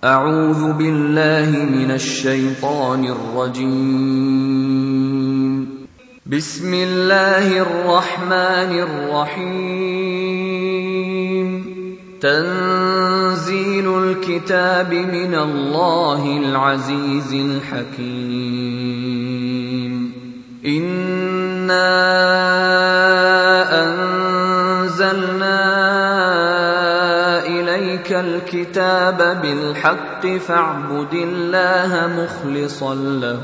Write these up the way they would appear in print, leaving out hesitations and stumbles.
أعوذ بالله من الشيطان الرجيم. بسم الله الرحمن الرحيم. تنزيل الكتاب من الله العزيز الحكيم. إنا أنزلنا إليك الكتاب بالحق فاعبد الله مخلصا له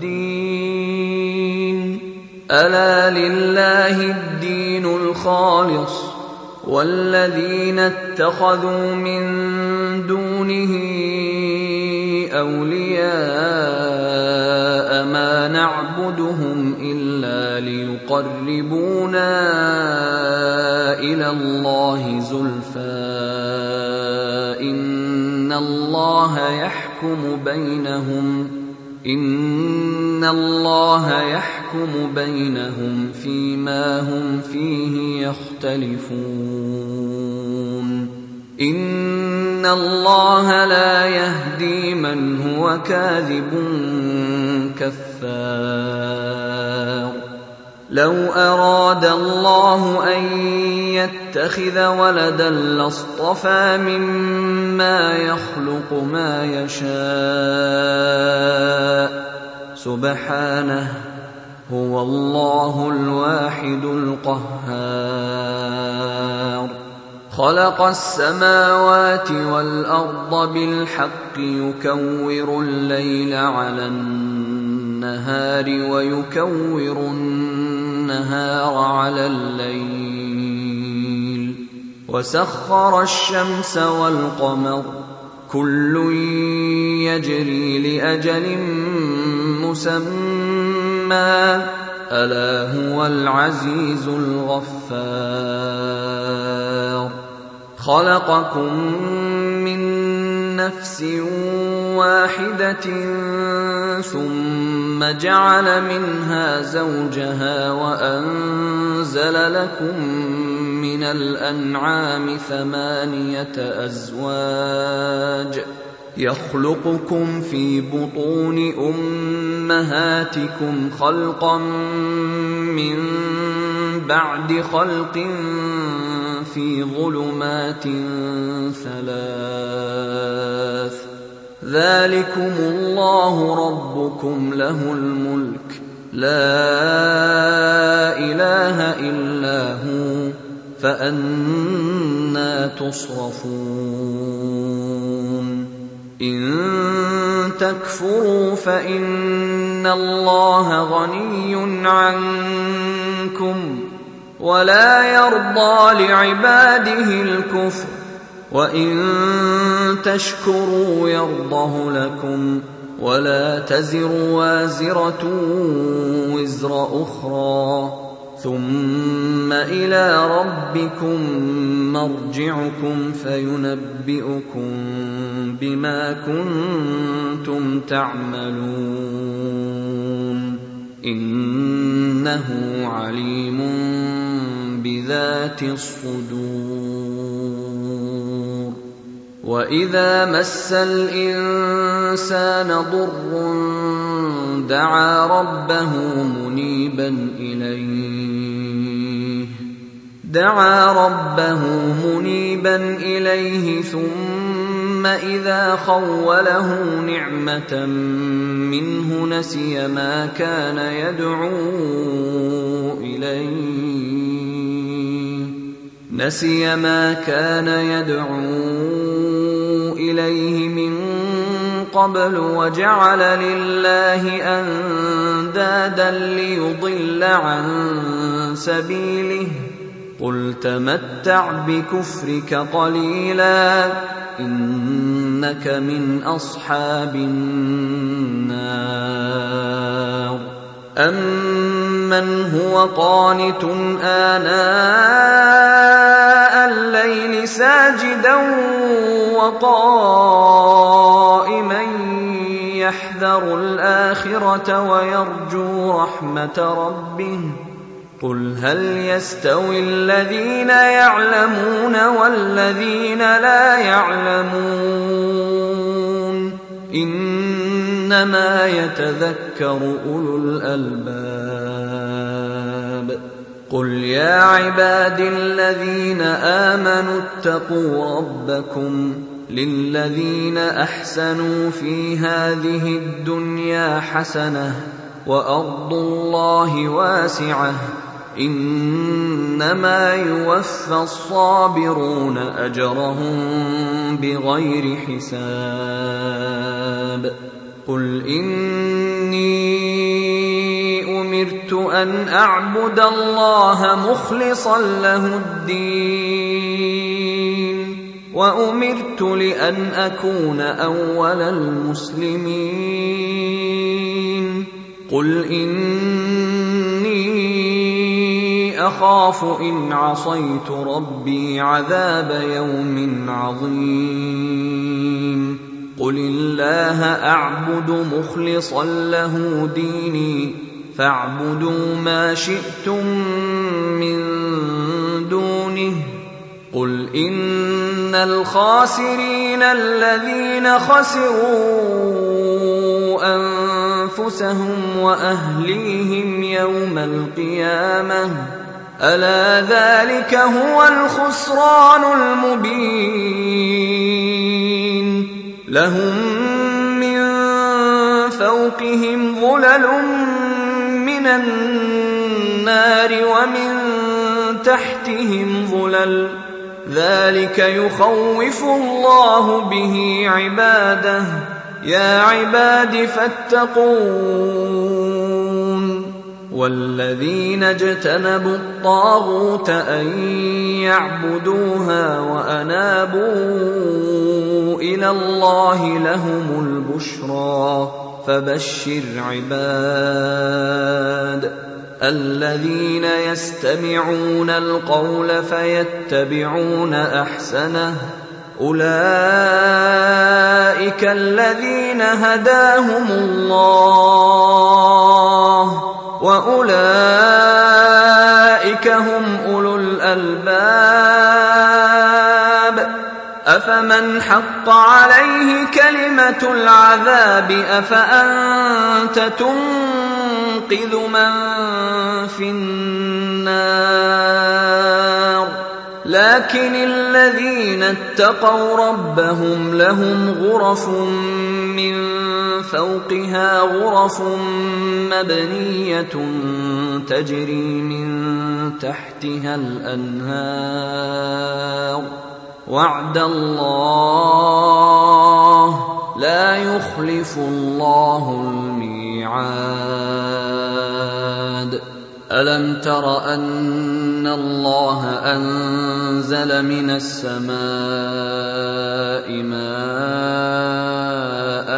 الدين. ألا لله الدين الخالص والذين اتخذوا من دونه أولياء ما نعبدهم إلا ليقربونا إلى الله زلفى إن الله يحكم بينهم فيما هم فيه يختلفون. إن الله لا يهدي من هو كاذب كفار. لو أراد الله أن يتخذ ولدا لاصطفى مما يخلق ما يشاء سبحانه هو الله الواحد القهار. خلق السماوات والأرض بالحق يكور الليل على النهار ويكور النهار على الليل وسخر الشمس والقمر كل يجري لأجل مسمى ألا هو العزيز الغفار. خلقكم من نفس واحدة ثم جعل منها زوجها وأنزل لكم من الأنعام 8 أزواج يخلقكم في بطون أمهاتكم خلقا من بعد خلق في ظلمات 3 ذلكم الله ربكم له الملك لا إله إلا هو فأنى تصرفون. إن تكفروا فإن الله غني عنكم ولا يرضى لعباده الكفر وإن تشكروا يرضه لكم ولا تزر وازرة وزر أخرى ثم إلى ربكم مرجعكم فينبئكم بما كنتم تعملون إنه عليم بذات الصدور. وإذا مس الإنسان ضر دعا ربه منيبا إليه ثم إذا خوله نعمة منه نسي ما كان يدعو إليه من قبل وجعل لله أندادا ليضل عن سبيله قل تمتع بكفرك قليلا إنك من أصحاب النار. أمن هو قانت آناء الليل ساجدا وقائما يحذر الآخرة ويرجو رحمة ربه قل هل يستوي الذين يعلمون والذين لا يعلمون إنما يتذكر أولو الألباب. قل يا عباد الذين آمنوا اتقوا ربكم للذين أحسنوا في هذه الدنيا حسنة وأرض الله واسعة إنما يوفى الصابرون أجرهم بغير حساب. قل إني أمرت أن أعبد الله مخلصا له الدين وأمرت لأن أكون أول المسلمين. قل إني أخاف إن عصيت ربي عذاب يوم عظيم. قل الله أعبد مخلصا له ديني فاعبدوا ما شئتم من دونه. قل إن الخاسرين الذين خسروا أنفسهم وأهليهم يوم القيامة ألا ذلك هو الخسران المبين. لهم من فوقهم ظلل من النار ومن تحتهم ظلل ذلك يخوف الله به عباده. يا عباد فاتقون. والذين اجتنبوا الطاغوت أن يعبدوها وأنابوا إلى الله لهم البشرى. فبشر عباد الذين يستمعون القول فيتبعون أحسنه أولئك الذين هداهم الله وأولئك هم أولو الألباب. أفمن حق عليه كلمة العذاب أفأنت تنقذ من في النار. لكن الذين اتقوا ربهم لهم غرف من فوقها غرف مبنية تجري من تحتها الأنهار وعد الله لا يخلف الله الميعاد. ألم تر أن الله أنزل من السماء ماء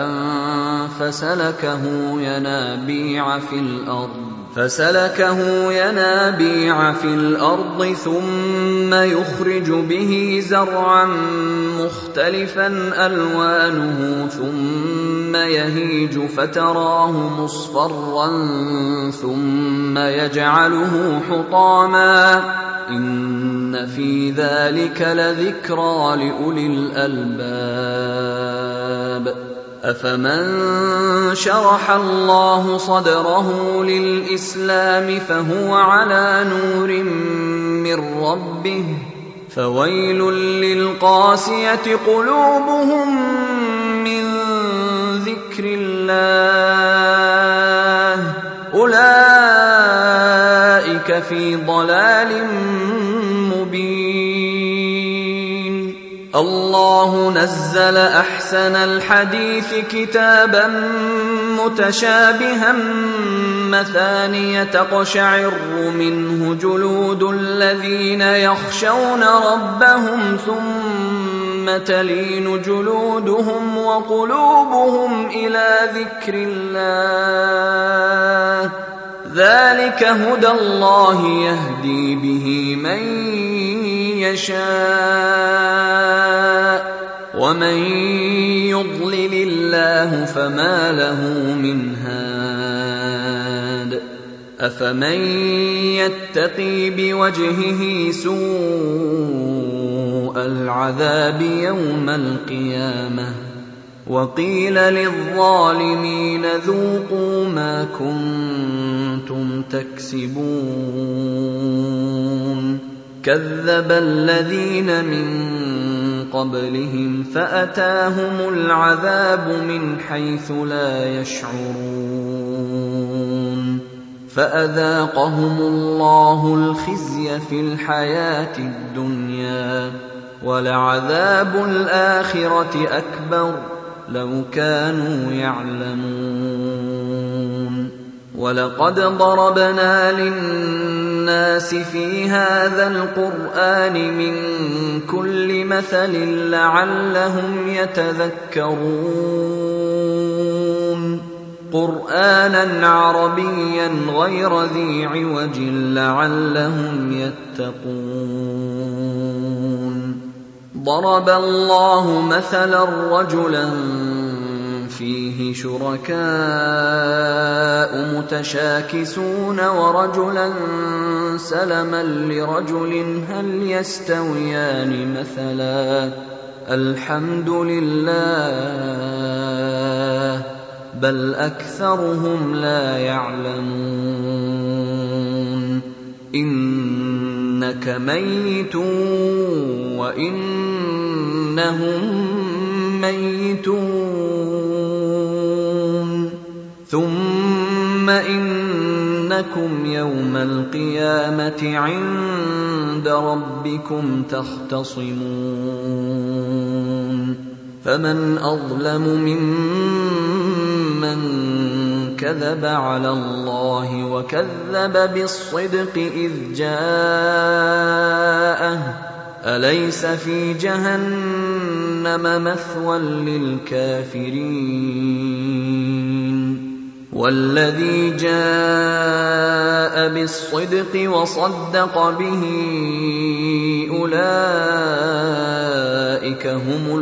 فسلكه ينابيع في الأرض ثم يخرج به زرعا مختلفا ألوانه ثم يهيج فتراه مصفرا ثم يجعله حطاما إن في ذلك لذكرى لأولي الألباب. أفمن شرح الله صدره للإسلام فهو على نور من ربه فويل للقاسية قلوبهم من ذكر الله أولئك في ضلال مبين. الله نزل أحسن الحديث كتابا متشابها مثانية تقشعر منه جلود الذين يخشون ربهم ثم تلين جلودهم وقلوبهم إلى ذكر الله ذلك هدى الله يهدي به من يشاء ومن يضلل الله فما له من هاد. أفمن يتقي بوجهه سوء العذاب يوم القيامة وقيل للظالمين ذوقوا ما كنتم تكسبون كذب الذين من قبلهم فأتاهم العذاب من حيث لا يشعرون فأذاقهم الله الخزي في الحياة الدنيا ولعذاب الآخرة أكبر لو كانوا يعلمون ولقد ضربنا للناس في هذا القرآن من كل مثل لعلهم يتذكرون قرآنا عربيا غير ذي عوج لعلهم يتقون ضرب الله مثلا رجلا فيه شركاء متشاكسون ورجلا سلما لرجل هل يستويان مثلا الحمد لله بل أكثرهم لا يعلمون إنك ميت وإنهم ميتون ثم إنكم يوم القيامة عند ربكم تختصمون فمن أظلم ممن كذب على الله وكذب بالصدق إذ جاءه أليس في جهنم مثوى للكافرين والذي جاء بالصدق وصدق به أولئك هم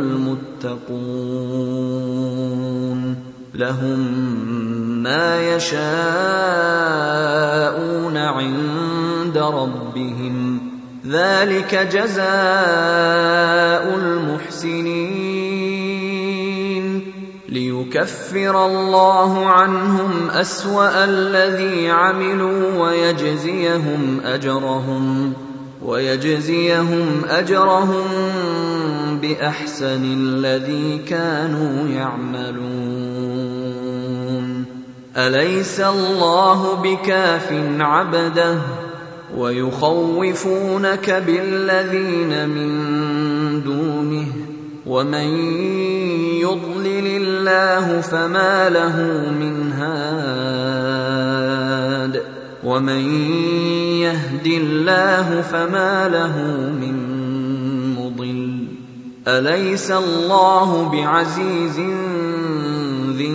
المتقون لهم ما يشاءون عند ربهم ذلك جزاء المحسنين ليكفر الله عنهم أسوأ الذي عملوا ويجزيهم أجرهم بأحسن الذي كانوا يعملون أليس الله بكاف عبده ويخوفونك بالذين من دونه ومن يضلل الله فما له من هاد ومن يهد الله فما له من مضل أليس الله بعزيز ذي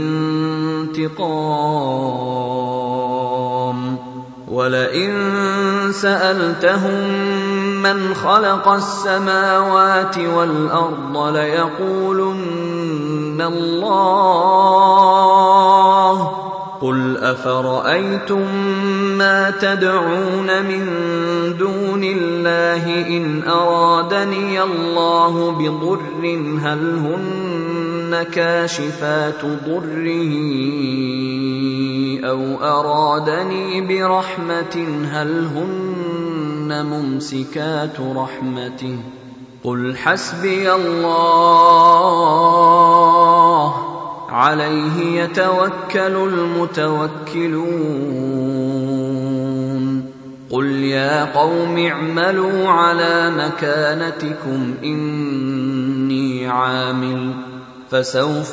انتقام ولئن سألتهم من خلق السماوات والأرض ليقولن الله قل أفرأيتم ما تدعون من دون الله إن أرادني الله بضر هل هن كاشفات ضره أو أرادني برحمة هل هن ممسكات رحمته قل حسبي الله عليه يتوكل المتوكلون قل يا قوم اعملوا على مكانتكم إني عامل فسوف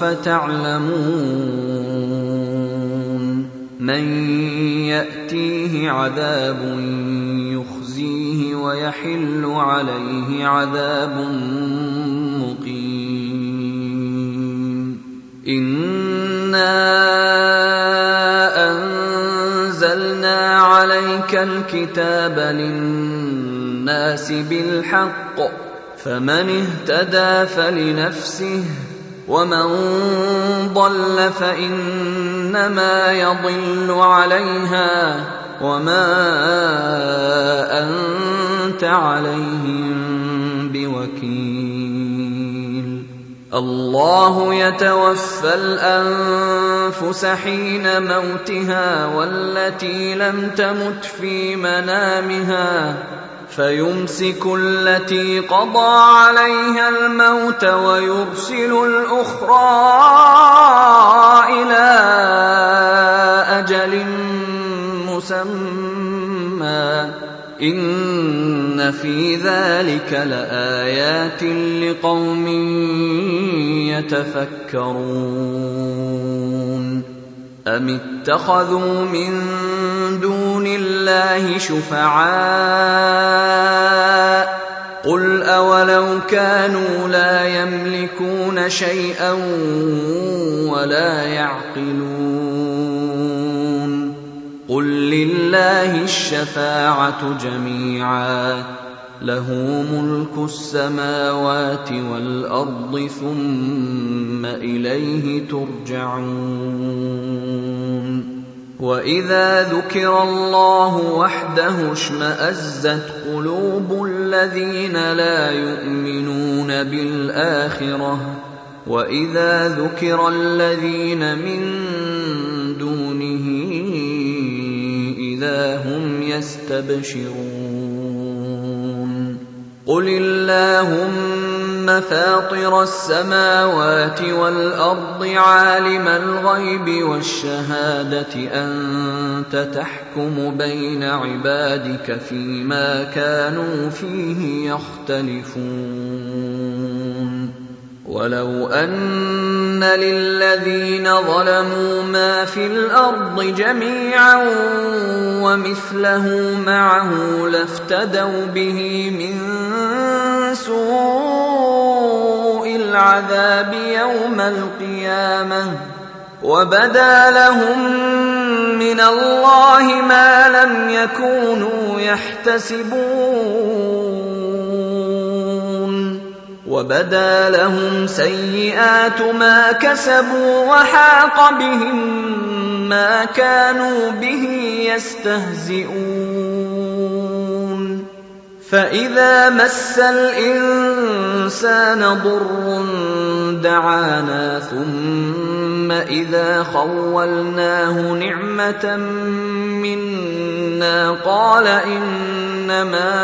تعلمون من يأتيه عذاب يخزيه ويحل عليه عذاب مقيم إنا أنزلنا عليك الكتاب للناس بالحق فمن اهتدى فلنفسه ومن ضل فإنما يضل عليها وما أنت عليهم بوكيل الله يتوفى الأنفس حين موتها والتي لم تمت في منامها فيمسك التي قضى عليها الموت ويرسل الأخرى إلى أجل مسمى إن في ذلك لآيات لقوم يتفكرون أم اتخذوا من دون الله شفعاء قل أولو كانوا لا يملكون شيئا ولا يعقلون قل لله الشفاعة جميعا له ملك السماوات والأرض ثم إليه ترجعون وإذا ذكر الله وحده اشمأزت قلوب الذين لا يؤمنون بالآخرة وإذا ذكر الذين من دونه إذا هم يستبشرون قل اللهم فاطر السماوات والأرض عالم الغيب والشهادة أنت تحكم بين عبادك فيما كانوا فيه يختلفون ولو أن للذين ظلموا ما في الأرض جميعا ومثله معه لافتدوا به من سوء العذاب يوم القيامة وبدا لهم من الله ما لم يكونوا يحتسبون وبدا لهم سيئات ما كسبوا وحاق بهم ما كانوا به يستهزئون فإذا مس الإنسان ضر دعانا ثم إذا خولناه نعمة منا قال إنما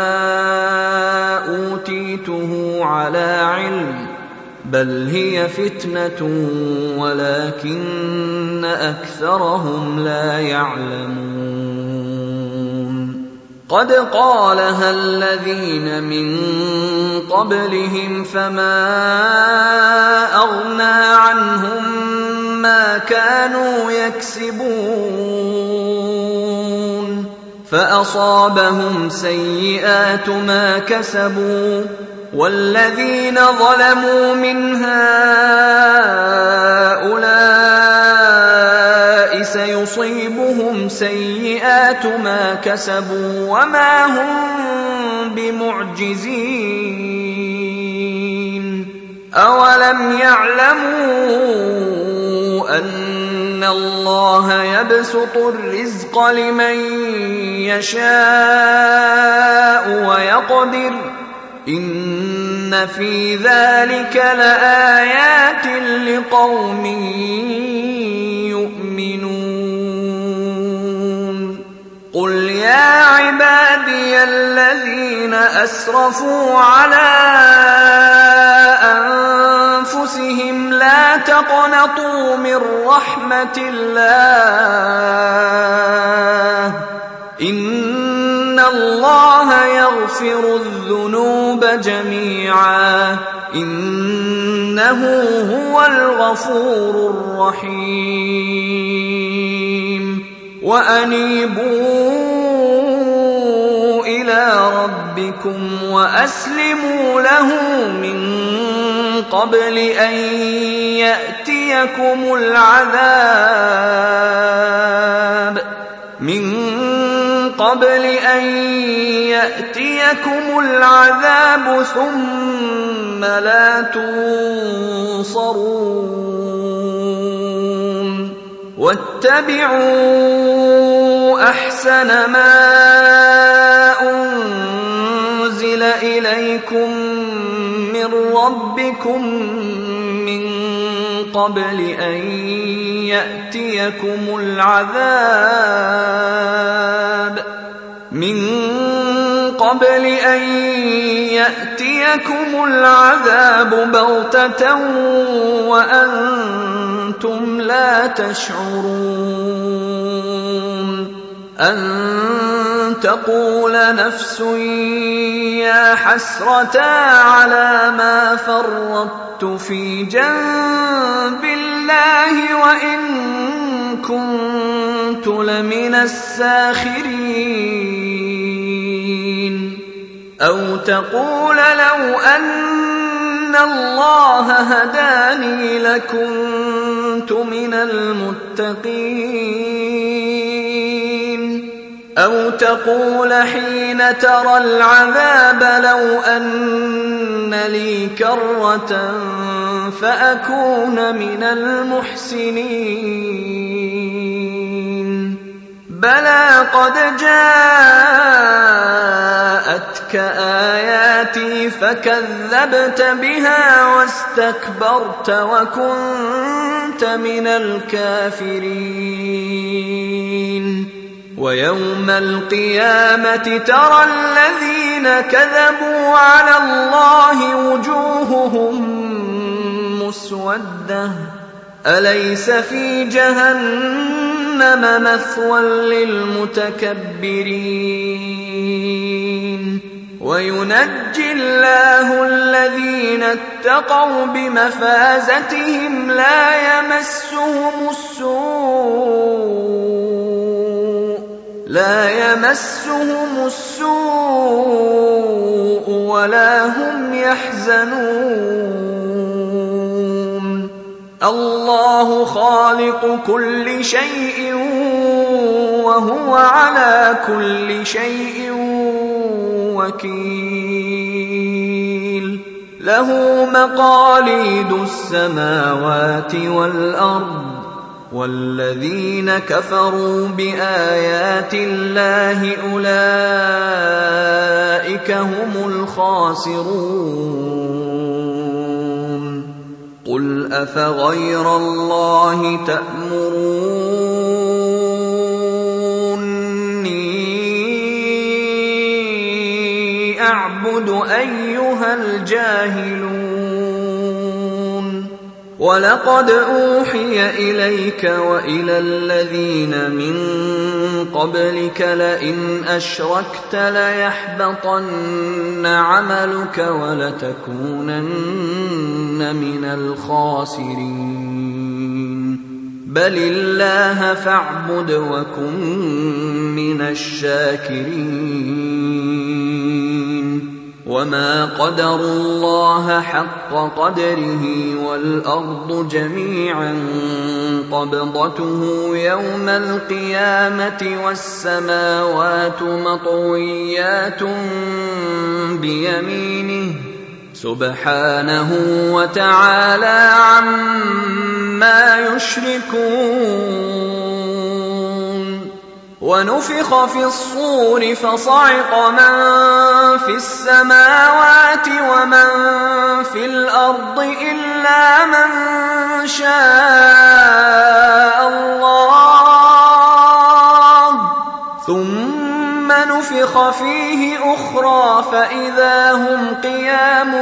أوتيته على علم بل هي فتنة ولكن أكثرهم لا يعلمون قد قالها الذين من قبلهم فما أغنى عنهم ما كانوا يكسبون فأصابهم سيئات ما كسبوا والذين ظلموا من هؤلاء سيصيبهم سيئات ما كسبوا وما هم بمعجزين أولم يعلموا أن الله يبسط الرزق لمن يشاء ويقدر إن في ذلك لآيات لقوم يؤمنون قل يا عبادي الذين أسرفوا على أنفسهم لا تقنطوا من رحمة الله إن الله يغفر الذنوب جميعا إنه هو الغفور الرحيم وأنيبوا إلى ربكم وأسلموا له من قبل أن يأتيكم العذاب ثم لا تنصرون واتبعوا أحسن ما أنزل إليكم من ربكم قبل أن يأتيكم العذاب بغتة وأنتم لا تشعرون أن تقول نفس يا حسرتا على ما فرطت في جنب الله وإن كنت لمن الساخرين أو تقول لو أن الله هداني لكنت من المتقين أو تقول حين ترى العذاب لو أن لي كرة فأكون من المحسنين بلى قد جاءتك آياتي فكذبت بها واستكبرت وكنت من الكافرين ويوم القيامة ترى الذين كذبوا على الله وجوههم مسودة أليس في جهنم مثوى للمتكبرين وينجي الله الذين اتقوا بمفازتهم لا يمسهم السوء ولا هم يحزنون الله خالق كل شيء وهو على كل شيء وكيل له مقاليد السماوات والأرض والذين كفروا بآيات الله أولئك هم الخاسرون قل أفغير الله تأمروني أعبد أيها الجاهلون ولقد أوحي إليك وإلى الذين من قبلك لئن أشركت ليحبطن عملك ولتكونن من الخاسرين بل الله فاعبد وكن من الشاكرين وما قدروا الله حق قدره والأرض جميعا قبضته يوم القيامة والسماوات مطويات بيمينه سبحانه وتعالى عما يشركون ونفخ في الصور فصعق من في السماوات ومن في الأرض إلا من شاء الله ثم نفخ فيه أخرى فإذا هم قيام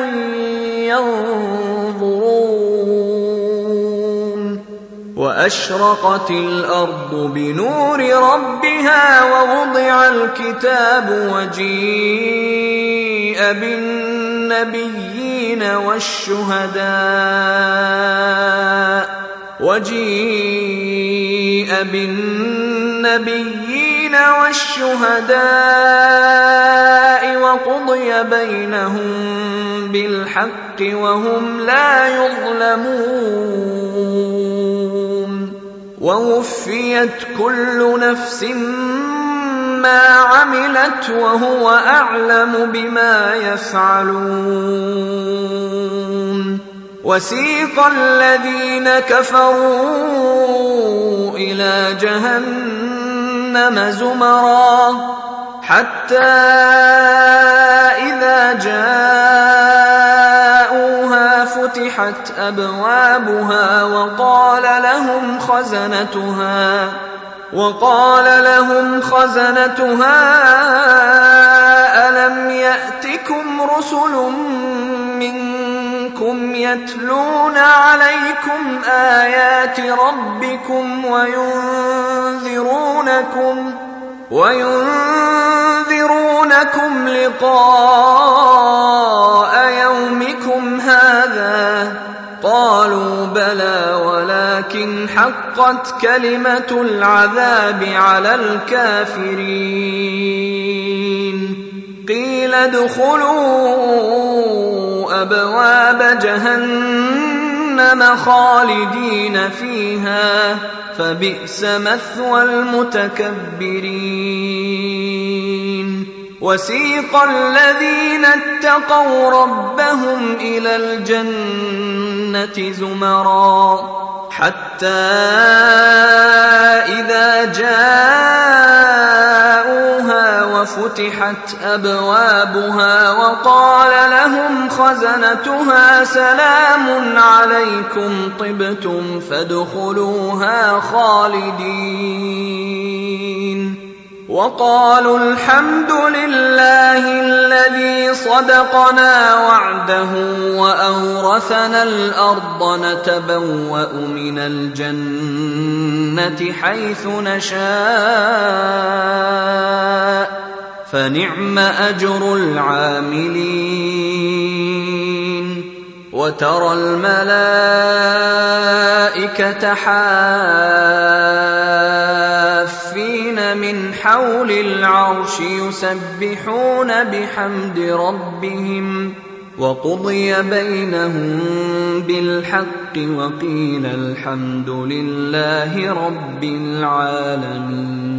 ينظرون وأشرقت الأرض بنور ربها ووضع الكتاب وجيء بالنبيين والشهداء وقضي بينهم بالحق وهم لا يظلمون ووفيت كل نفس ما عملت وهو أعلم بما يفعلون وسيق الذين كفروا إلى جهنم زمرا حتى إذا جاءوها وفتحت أبوابها وقال لهم خزنتها ألم يأتكم رسل منكم يتلون عليكم آيات ربكم وينذرونكم لقاء يومكم هذا؟ قالوا بلى ولكن حقت كلمة العذاب على الكافرين. قيل ادخلوا أبواب جهنم خالدين فيها فبئس مثوى المتكبرين. وسيق الذين اتقوا ربهم إلى الجنة زمرا حتى إذا جاءوها وفتحت أبوابها وقال لهم خزنتها سلام عليكم طبتم فادخلوها خالدين. وقالوا الحمد لله الذي صدقنا وعده وأورثنا الأرض نتبوأ من الجنة حيث نشاء فنعم أجر العاملين. وترى الملائكة حافين من حول العرش يسبحون بحمد ربهم وقضي بينهم بالحق وقيل الحمد لله رب العالمين.